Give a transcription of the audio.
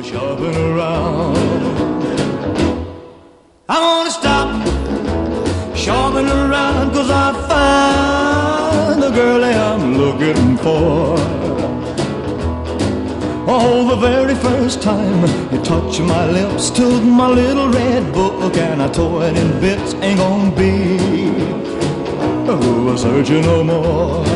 shopping around. I wanna stop shopping around 'cause I find the girl that I'm looking for. Oh, the very first time you touched my lips, took my little red book and I tore it in bits. Ain't gonna be a searching no more.